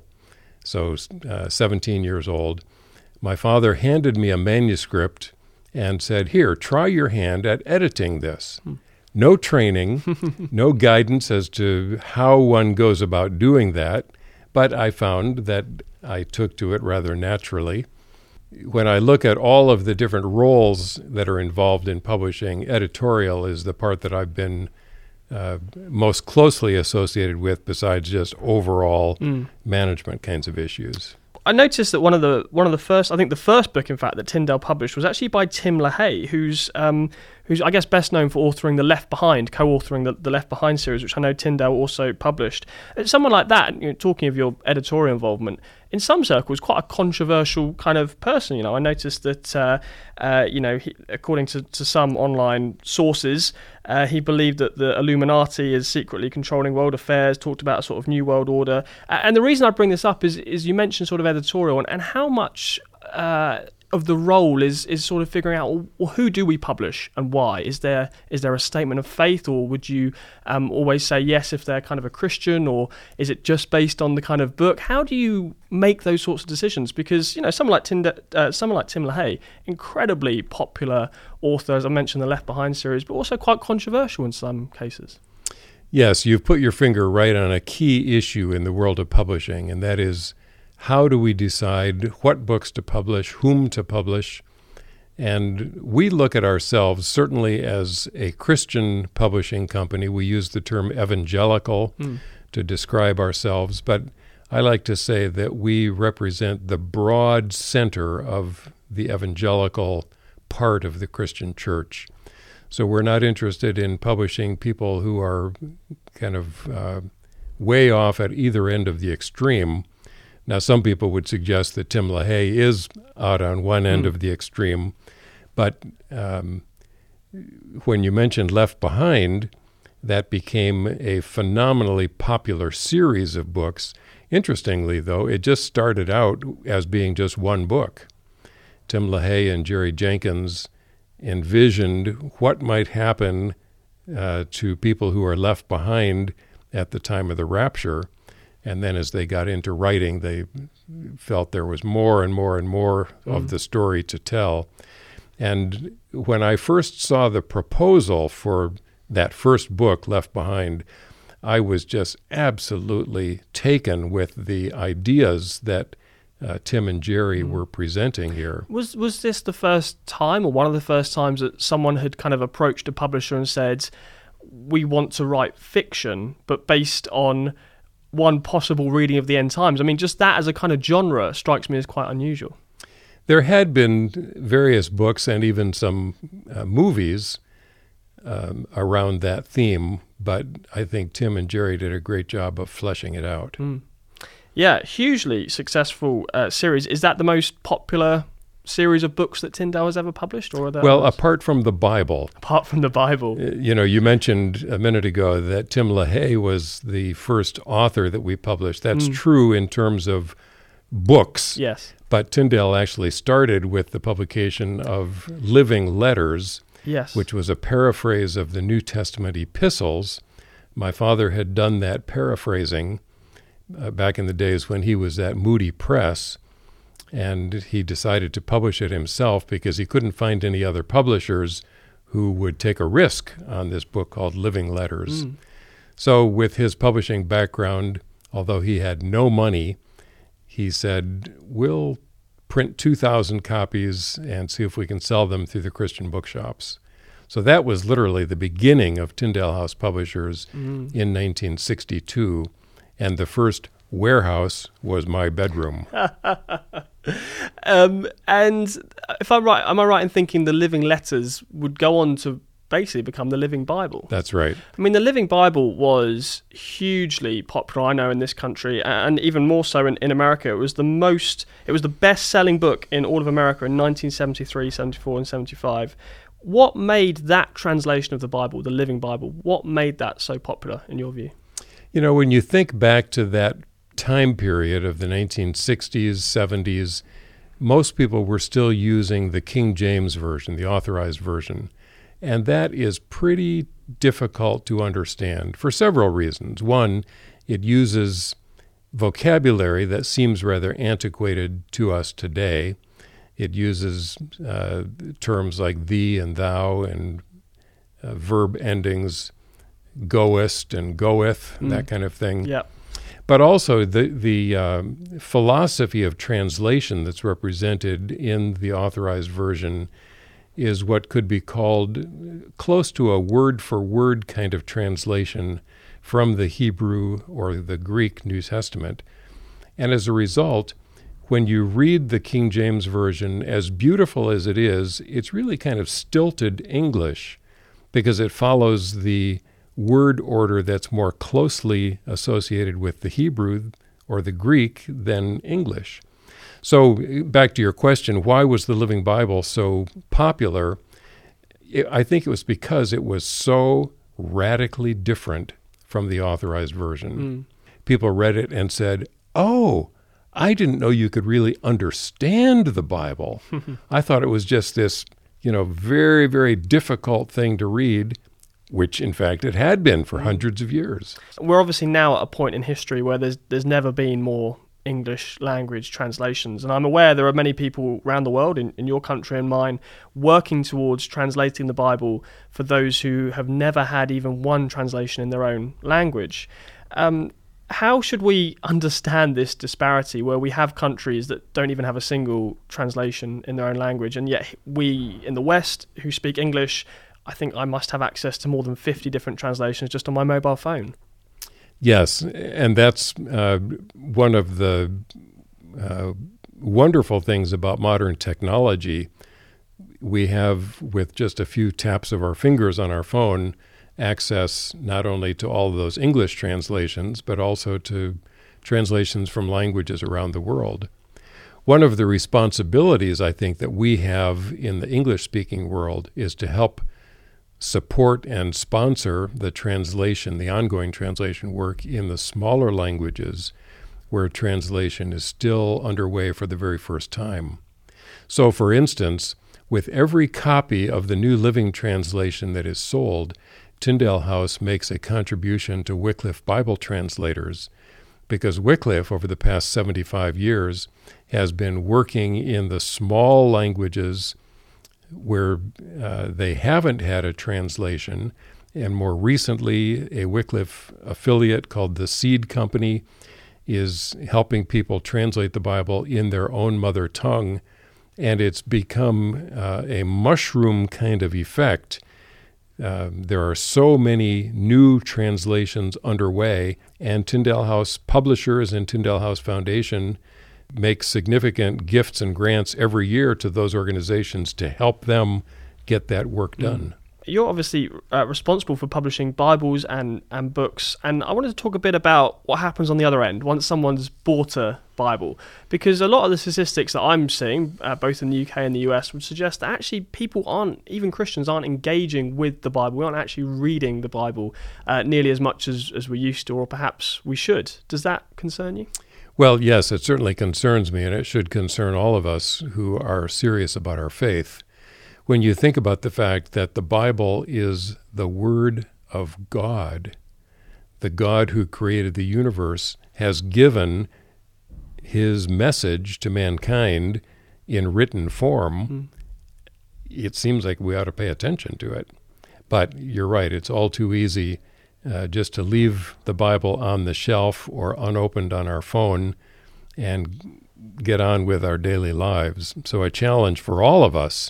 So uh, seventeen years old. My father handed me a manuscript and said, here, try your hand at editing this. Hmm. No training, no guidance as to how one goes about doing that, but I found that I took to it rather naturally. When I look at all of the different roles that are involved in publishing, editorial is the part that I've been Uh, most closely associated with, besides just overall mm. management kinds of issues. I noticed that one of the one of the first, I think the first book, in fact, that Tyndale published was actually by Tim LaHaye, who's um, who's I guess best known for authoring the Left Behind, co-authoring the, the Left Behind series, which I know Tyndale also published. Someone like that, you know, talking of your editorial involvement, in some circles, quite a controversial kind of person. You know, I noticed that uh, uh, you know, he, according to, to some online sources, uh, he believed that the Illuminati is secretly controlling world affairs. Talked about a sort of new world order. Uh, and the reason I bring this up is is you mentioned sort of editorial and, and how much uh, of the role is is sort of figuring out, well, who do we publish and why? Is there is there a statement of faith, or would you um, always say yes if they're kind of a Christian, or is it just based on the kind of book? How do you make those sorts of decisions? Because, you know, someone like Tim, uh, someone like Tim LaHaye, incredibly popular author, as I mentioned, the Left Behind series, but also quite controversial in some cases. Yes, you've put your finger right on a key issue in the world of publishing, and that is, how do we decide what books to publish, whom to publish? And we look at ourselves certainly as a Christian publishing company. We use the term evangelical mm. to describe ourselves, but I like to say that we represent the broad center of the evangelical part of the Christian church. So we're not interested in publishing people who are kind of uh, way off at either end of the extreme. Now, some people would suggest that Tim LaHaye is out on one end mm. of the extreme, but um, when you mentioned Left Behind, that became a phenomenally popular series of books. Interestingly, though, it just started out as being just one book. Tim LaHaye and Jerry Jenkins envisioned what might happen uh, to people who are left behind at the time of the rapture. And then as they got into writing, they felt there was more and more and more mm. of the story to tell. And when I first saw the proposal for that first book, Left Behind, I was just absolutely taken with the ideas that uh, Tim and Jerry mm. were presenting here. Was was this the first time, or one of the first times, that someone had kind of approached a publisher and said, we want to write fiction, but based on one possible reading of the end times? I mean, just that as a kind of genre strikes me as quite unusual. There had been various books and even some uh, movies um, around that theme, but I think Tim and Jerry did a great job of fleshing it out. Mm. Yeah, hugely successful uh, series. Is that the most popular series of books that Tyndale has ever published? Or are there well, others? apart from the Bible. Apart from the Bible. You know, you mentioned a minute ago that Tim LaHaye was the first author that we published. That's mm. true in terms of books. Yes. But Tyndale actually started with the publication of Living Letters, yes, which was a paraphrase of the New Testament epistles. My father had done that paraphrasing uh, back in the days when he was at Moody Press. And he decided to publish it himself because he couldn't find any other publishers who would take a risk on this book called Living Letters. Mm. So with his publishing background, although he had no money, he said, we'll print two thousand copies and see if we can sell them through the Christian bookshops. So that was literally the beginning of Tyndale House Publishers mm. in nineteen sixty-two, and the first warehouse was my bedroom. um, and if I'm right, am I right in thinking the Living Letters would go on to basically become the Living Bible? That's right. I mean, the Living Bible was hugely popular, I know, in this country, and even more so in, in America. It was the most, it was the best-selling book in all of America in nineteen seventy-three, seventy-four, and seventy-five. What made that translation of the Bible, the Living Bible, what made that so popular in your view? You know, when you think back to that time period of the nineteen sixties, seventies, most people were still using the King James Version, the authorized version. And that is pretty difficult to understand for several reasons. One, it uses vocabulary that seems rather antiquated to us today. It uses uh, terms like thee and thou and uh, verb endings, goest and goeth, mm. that kind of thing. Yeah. But also the, the um, philosophy of translation that's represented in the authorized version is what could be called close to a word-for-word kind of translation from the Hebrew or the Greek New Testament. And as a result, when you read the King James Version, as beautiful as it is, it's really kind of stilted English because it follows the word order that's more closely associated with the Hebrew or the Greek than English. So back to your question, why was the Living Bible so popular? I think it was because it was so radically different from the authorized version. Mm. People read it and said, oh, I didn't know you could really understand the Bible. I thought it was just this, you know, very, very difficult thing to read, which in fact it had been for hundreds of years. We're obviously now at a point in history where there's there's never been more English language translations. And I'm aware there are many people around the world, in, in your country and mine, working towards translating the Bible for those who have never had even one translation in their own language. Um, how should we understand this disparity where we have countries that don't even have a single translation in their own language, and yet we in the West who speak English, I think I must have access to more than fifty different translations just on my mobile phone? Yes, and that's uh, one of the uh, wonderful things about modern technology. We have, with just a few taps of our fingers on our phone, access not only to all of those English translations, but also to translations from languages around the world. One of the responsibilities I think that we have in the English-speaking world is to help support and sponsor the translation, the ongoing translation work in the smaller languages where translation is still underway for the very first time. So, for instance, with every copy of the New Living Translation that is sold, Tyndale House makes a contribution to Wycliffe Bible Translators, because Wycliffe, over the past seventy-five years, has been working in the small languages where uh, they haven't had a translation, and more recently, a Wycliffe affiliate called the Seed Company is helping people translate the Bible in their own mother tongue, and it's become uh, a mushroom kind of effect. Uh, there are so many new translations underway, and Tyndale House Publishers and Tyndale House Foundation make significant gifts and grants every year to those organizations to help them get that work done. You're obviously uh, responsible for publishing Bibles and, and books, and I wanted to talk a bit about what happens on the other end once someone's bought a Bible, because a lot of the statistics that I'm seeing, uh, both in the U K and the U S, would suggest that actually people aren't, even Christians, aren't engaging with the Bible. We aren't actually reading the Bible uh, nearly as much as, as we used to, or perhaps we should. Does that concern you? Well, yes, it certainly concerns me, and it should concern all of us who are serious about our faith. When you think about the fact that the Bible is the Word of God, the God who created the universe has given his message to mankind in written form, mm. it seems like we ought to pay attention to it. But you're right, it's all too easy uh, just to leave the Bible on the shelf or unopened on our phone and get on with our daily lives. So a challenge for all of us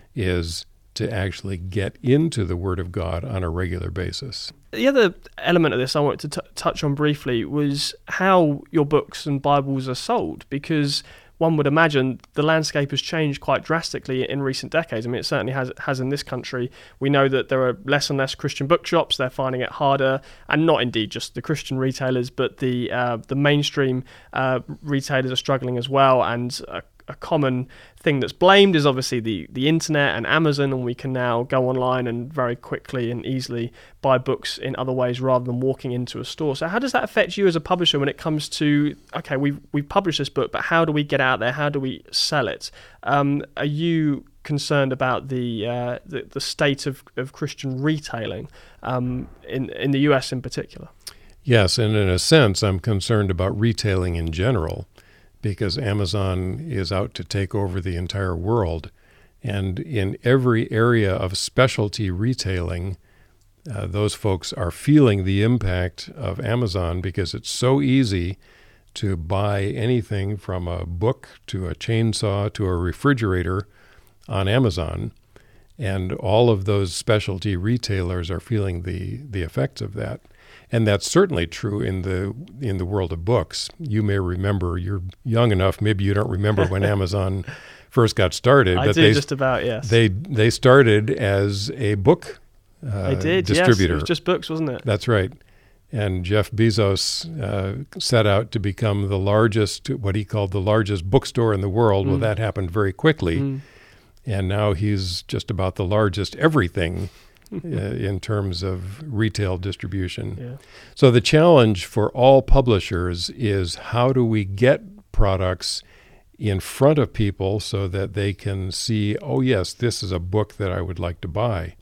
is to actually get into the Word of God on a regular basis. The other element of this I wanted to t- touch on briefly was how your books and Bibles are sold, because one would imagine the landscape has changed quite drastically in recent decades. I mean, it certainly has has in this country. We know that there are less and less Christian bookshops. They're finding it harder, and not indeed just the Christian retailers, but the uh, the mainstream uh, retailers are struggling as well. And uh, a common thing that's blamed is obviously the, the internet and Amazon, and we can now go online and very quickly and easily buy books in other ways rather than walking into a store. So how does that affect you as a publisher when it comes to, okay, we've, we've published this book, but how do we get out there? How do we sell it? Um, are you concerned about the uh, the, the state of, of Christian retailing um, in, in the U S in particular? Yes, and in a sense, I'm concerned about retailing in general, because Amazon is out to take over the entire world. And in every area of specialty retailing, uh, those folks are feeling the impact of Amazon because it's so easy to buy anything from a book to a chainsaw to a refrigerator on Amazon. And all of those specialty retailers are feeling the, the effects of that. And that's certainly true in the in the world of books. You may remember, you're young enough, maybe you don't remember when Amazon first got started. I but do they, just about, yes. They they started as a book uh, they did, distributor. Yes, it was just books, wasn't it? That's right. And Jeff Bezos uh, set out to become the largest, what he called the largest bookstore in the world. Mm. Well, that happened very quickly. Mm. And now he's just about the largest everything uh, in terms of retail distribution. Yeah. So the challenge for all publishers is, how do we get products in front of people so that they can see, oh, yes, this is a book that I would like to buy.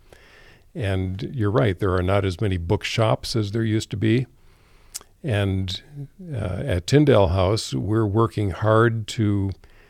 And you're right, there are not as many bookshops as there used to be. And uh, at Tyndale House, we're working hard to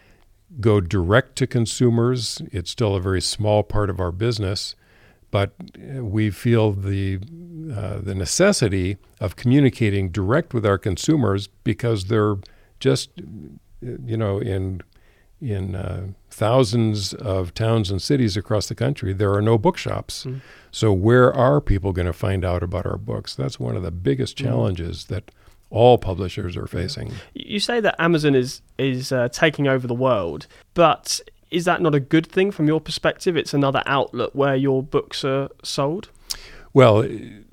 go direct to consumers. It's still a very small part of our business, but we feel the uh, the necessity of communicating direct with our consumers because they're just, you know, in in uh, thousands of towns and cities across the country, there are no bookshops. Mm. So where are people going to find out about our books? That's one of the biggest challenges mm. that all publishers are facing. You say that Amazon is is uh, taking over the world, but is that not a good thing from your perspective? It's another outlet where your books are sold? Well,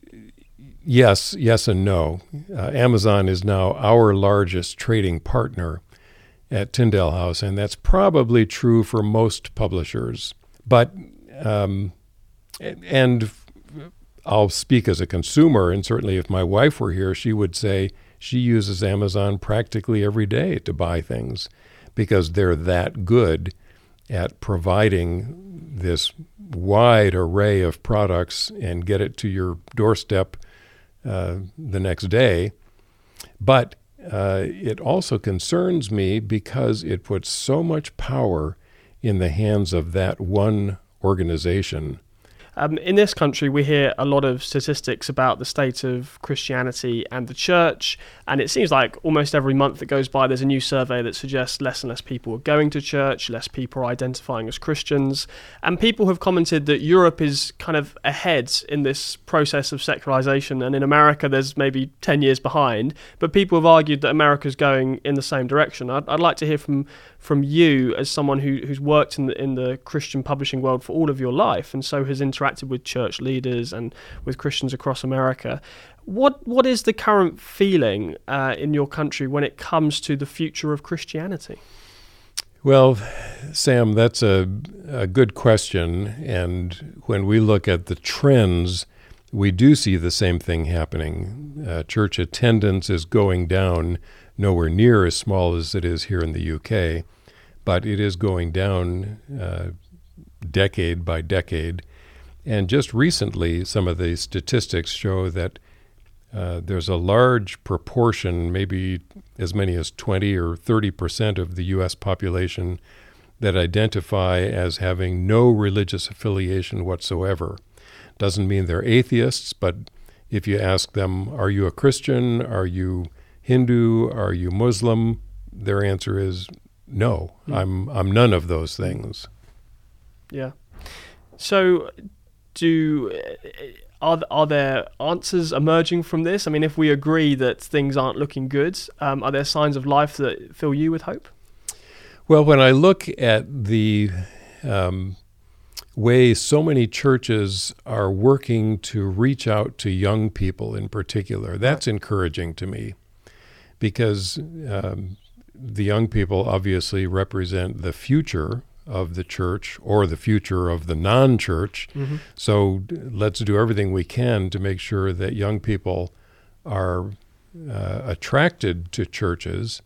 yes, yes and no. Uh, Amazon is now our largest trading partner at Tyndale House, and that's probably true for most publishers. But, um, and I'll speak as a consumer, and certainly if my wife were here, she would say she uses Amazon practically every day to buy things because they're that good at providing this wide array of products and get it to your doorstep uh, the next day. But uh, it also concerns me because it puts so much power in the hands of that one organization. Um, in this country, we hear a lot of statistics about the state of Christianity and the church, and it seems like almost every month that goes by, there's a new survey that suggests less and less people are going to church, less people are identifying as Christians, and people have commented that Europe is kind of ahead in this process of secularization, and in America there's maybe ten years behind, but people have argued that America's going in the same direction. I'd, I'd like to hear from from you as someone who, who's worked in the, in the Christian publishing world for all of your life, and so has interacted with church leaders and with Christians across America. What what is the current feeling uh, in your country when it comes to the future of Christianity? Well, Sam, that's a, a good question. And when we look at the trends, we do see the same thing happening. Uh, church attendance is going down, nowhere near as small as it is here in the U K, but it is going down uh, decade by decade. And just recently, some of the statistics show that uh, there's a large proportion, maybe as many as twenty or thirty percent of the U S population that identify as having no religious affiliation whatsoever. Doesn't mean they're atheists, but if you ask them, are you a Christian? Are you Hindu? Are you Muslim? Their answer is no. Mm. I'm I'm none of those things. Yeah. So, do are are there answers emerging from this? I mean, if we agree that things aren't looking good, um, are there signs of life that fill you with hope? Well, when I look at the um, way so many churches are working to reach out to young people in particular, that's encouraging to me, because um, the young people obviously represent the future of the church or the future of the non-church. Mm-hmm. So let's do everything we can to make sure that young people are uh, attracted to churches.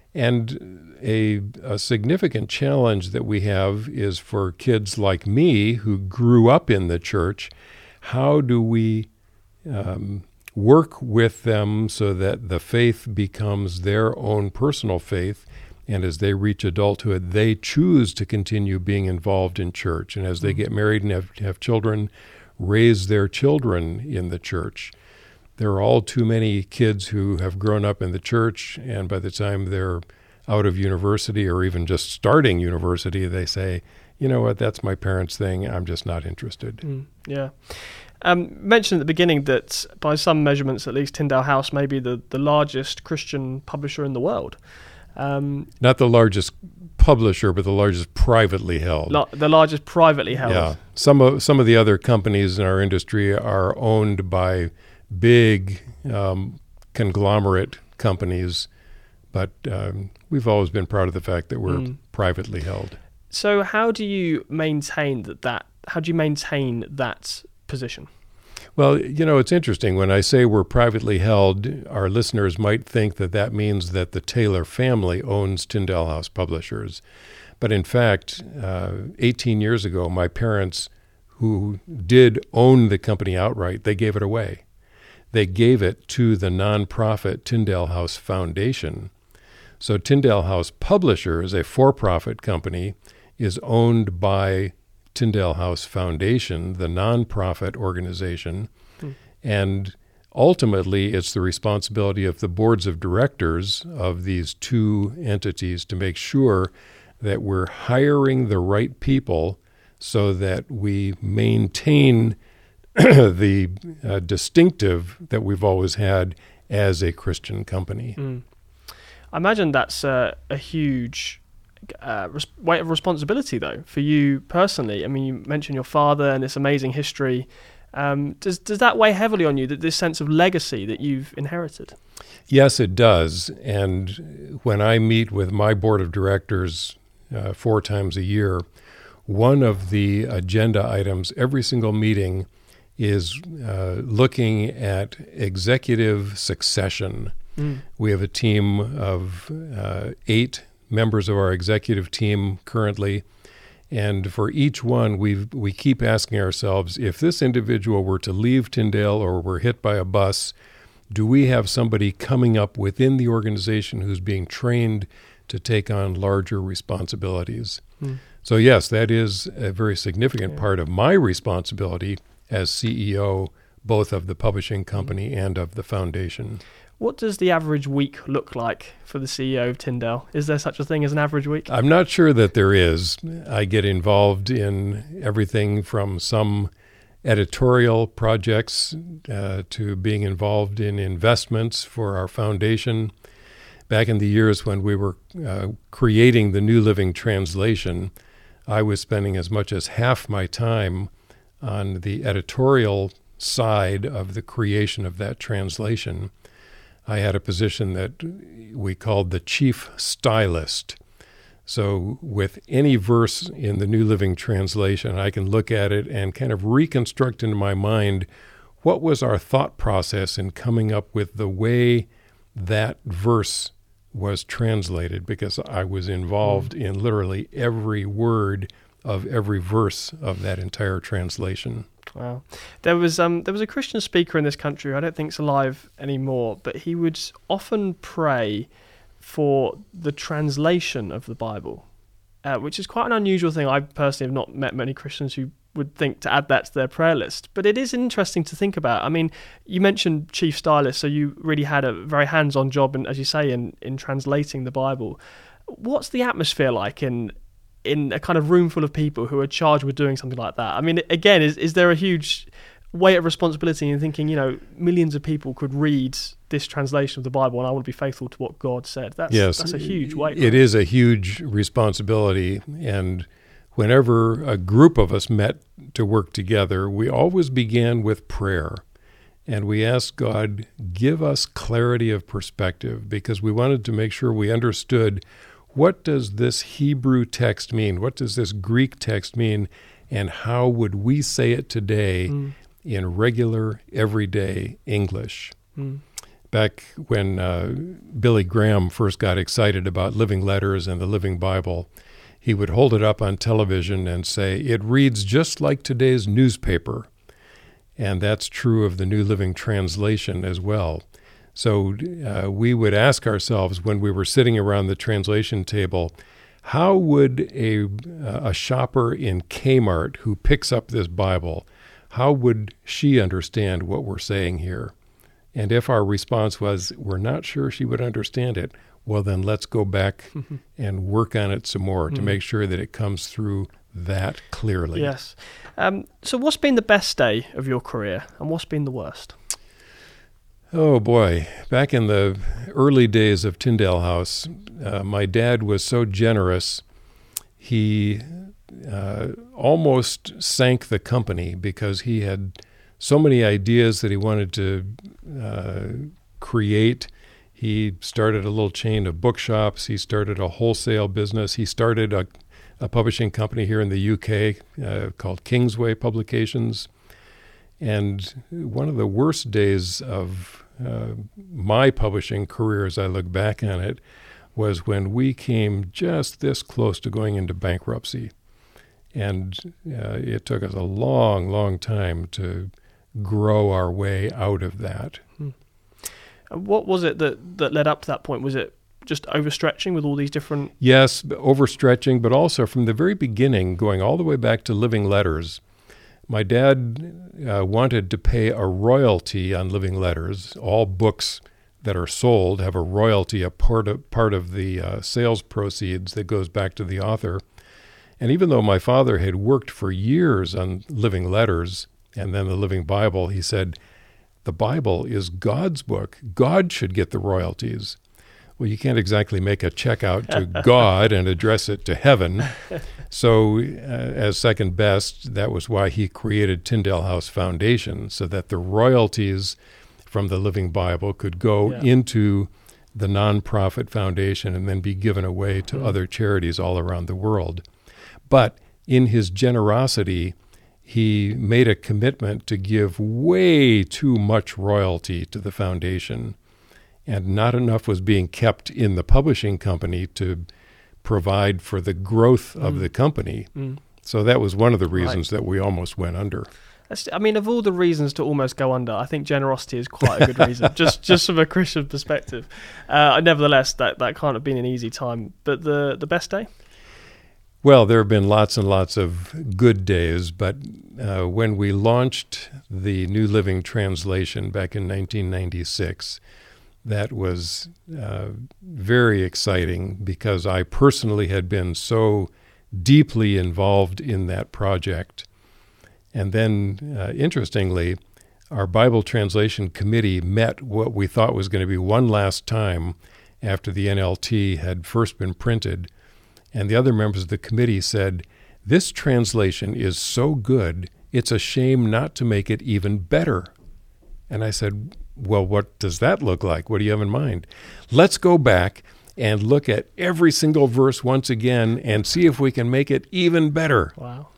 And a, a significant challenge that we have is for kids like me who grew up in the church, how do we um, work with them so that the faith becomes their own personal faith, and as they reach adulthood, they choose to continue being involved in church, and as they get married and have, have children, raise their children in the church. There are all too many kids who have grown up in the church, and by the time they're out of university or even just starting university, they say, you know what, that's my parents' thing, I'm just not interested. Mm, yeah. Um, mentioned at the beginning that by some measurements, at least, Tyndale House may be the, the largest Christian publisher in the world. Um, not the largest publisher, but the largest privately held. Lo- the largest privately held. Yeah. Some of, some of the other companies in our industry are owned by big um, conglomerate companies, but um, we've always been proud of the fact that we're mm. privately held. So how do you maintain that, that how do you maintain that position? Well, you know, it's interesting. When I say we're privately held, our listeners might think that that means that the Taylor family owns Tyndale House Publishers. But in fact, uh, eighteen years ago, my parents, who did own the company outright, they gave it away. They gave it to the nonprofit Tyndale House Foundation. So Tyndale House Publishers, a for-profit company, is owned by Tyndale House Foundation, the nonprofit organization, hmm. and ultimately it's the responsibility of the boards of directors of these two entities to make sure that we're hiring the right people so that we maintain the uh, distinctive that we've always had as a Christian company. Mm. I imagine that's uh, a huge uh, res- weight of responsibility, though, for you personally. I mean, you mentioned your father and this amazing history. Um, does does that weigh heavily on you, that this sense of legacy that you've inherited? Yes, it does. And when I meet with my board of directors uh, four times a year, one of the agenda items every single meeting is uh, looking at executive succession. Mm. We have a team of uh, eight members of our executive team currently, and for each one, we we keep asking ourselves, if this individual were to leave Tyndale or were hit by a bus, do we have somebody coming up within the organization who's being trained to take on larger responsibilities? Mm. So yes, that is a very significant yeah. part of my responsibility as C E O, both of the publishing company and of the foundation. What does the average week look like for the C E O of Tyndale? Is there such a thing as an average week? I'm not sure that there is. I get involved in everything from some editorial projects uh, to being involved in investments for our foundation. Back in the years when we were uh, creating the New Living Translation, I was spending as much as half my time on the editorial side of the creation of that translation. I had a position that we called the chief stylist. So with any verse in the New Living Translation, I can look at it and kind of reconstruct in my mind what was our thought process in coming up with the way that verse was translated, because I was involved mm. in literally every word of every verse of that entire translation. Wow. There was um there was a Christian speaker in this country, I don't think it's alive anymore, but he would often pray for the translation of the Bible, uh, which is quite an unusual thing. I personally have not met many Christians who would think to add that to their prayer list, but it is interesting to think about. I mean, you mentioned chief stylist, so you really had a very hands-on job, and as you say, in, in translating the Bible. What's the atmosphere like in in a kind of room full of people who are charged with doing something like that? I mean, again, is is there a huge weight of responsibility in thinking, you know, millions of people could read this translation of the Bible, and I want to be faithful to what God said? That's, yes, that's a huge weight. It is a huge responsibility, and whenever a group of us met to work together, we always began with prayer. And we asked God, give us clarity of perspective, because we wanted to make sure we understood, what does this Hebrew text mean? What does this Greek text mean? And how would we say it today mm. in regular, everyday English? Mm. Back when uh, Billy Graham first got excited about Living Letters and the Living Bible, he would hold it up on television and say, it reads just like today's newspaper. And that's true of the New Living Translation as well. So uh, we would ask ourselves when we were sitting around the translation table, how would a, a shopper in Kmart who picks up this Bible, how would she understand what we're saying here? And if our response was, we're not sure she would understand it, well, then let's go back and work on it some more to make sure that it comes through that clearly. Yes. Um, so what's been the best day of your career, and what's been the worst? Oh, boy. Back in the early days of Tyndale House, uh, my dad was so generous, he uh, almost sank the company because he had so many ideas that he wanted to uh, create. He started a little chain of bookshops. He started a wholesale business. He started a, a publishing company here in the U K uh, called Kingsway Publications. And one of the worst days of uh, my publishing career, as I look back on it, was when we came just this close to going into bankruptcy. And uh, it took us a long, long time to grow our way out of that. Hmm. What was it that, that led up to that point? Was it just overstretching with all these different... Yes, overstretching, but also from the very beginning, going all the way back to Living Letters. My dad uh, wanted to pay a royalty on Living Letters. All books that are sold have a royalty, a part of, part of the uh, sales proceeds that goes back to the author. And even though my father had worked for years on Living Letters and then the Living Bible, he said, the Bible is God's book. God should get the royalties. Well, you can't exactly make a check out to God and address it to heaven. So uh, as second best, that was why he created Tyndale House Foundation, so that the royalties from the Living Bible could go yeah. into the nonprofit foundation and then be given away to mm-hmm. other charities all around the world. But in his generosity, he made a commitment to give way too much royalty to the foundation, and not enough was being kept in the publishing company to provide for the growth mm. of the company. Mm. So that was one of the reasons right. that we almost went under. That's, I mean, of all the reasons to almost go under, I think generosity is quite a good reason, just just from a Christian perspective. Uh, nevertheless, that, that can't have been an easy time. But the, the best day? Well, there have been lots and lots of good days, but uh, when we launched the New Living Translation back in nineteen ninety-six, that was uh, very exciting because I personally had been so deeply involved in that project. And then, uh, interestingly, our Bible Translation Committee met what we thought was going to be one last time after the N L T had first been printed. And the other members of the committee said, this translation is so good, it's a shame not to make it even better. And I said, well, what does that look like? What do you have in mind? Let's go back and look at every single verse once again and see if we can make it even better. Wow.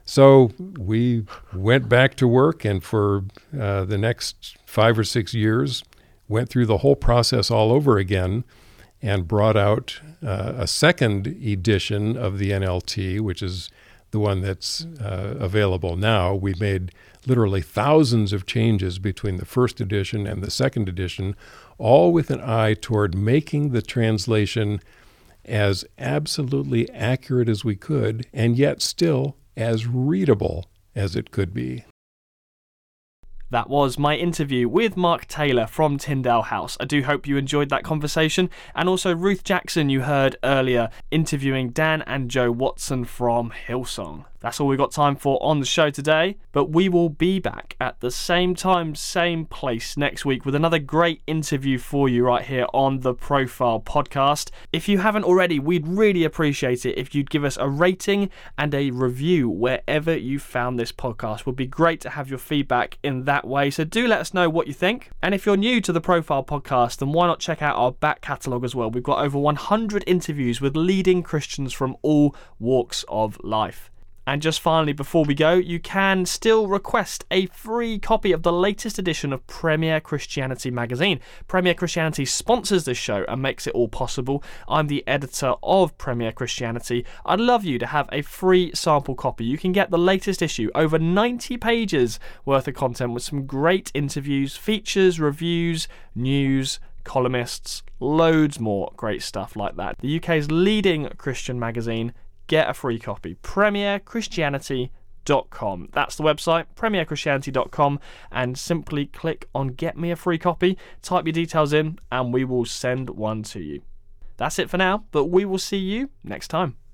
So we went back to work, and for uh, the next five or six years, went through the whole process all over again and brought out uh, a second edition of the N L T, which is the one that's uh, available now. We made literally thousands of changes between the first edition and the second edition, all with an eye toward making the translation as absolutely accurate as we could, and yet still as readable as it could be. That was my interview with Mark Taylor from Tyndale House. I do hope you enjoyed that conversation. And also Ruth Jackson, you heard earlier, interviewing Dan and Joe Watson from Hillsong. That's all we've got time for on the show today, but we will be back at the same time, same place next week with another great interview for you right here on the Profile Podcast. If you haven't already, we'd really appreciate it if you'd give us a rating and a review wherever you found this podcast. It would be great to have your feedback in that way, so do let us know what you think. And if you're new to the Profile Podcast, then why not check out our back catalogue as well. We've got over one hundred interviews with leading Christians from all walks of life. And just finally, before we go, you can still request a free copy of the latest edition of Premier Christianity magazine. Premier Christianity sponsors this show and makes it all possible. I'm the editor of Premier Christianity. I'd love you to have a free sample copy. You can get the latest issue, over ninety pages worth of content with some great interviews, features, reviews, news, columnists, loads more great stuff like that. The U K's leading Christian magazine. Get a free copy. premier christianity dot com. That's the website, premier christianity dot com, and simply click on Get Me a Free Copy, type your details in, and we will send one to you. That's it for now, but we will see you next time.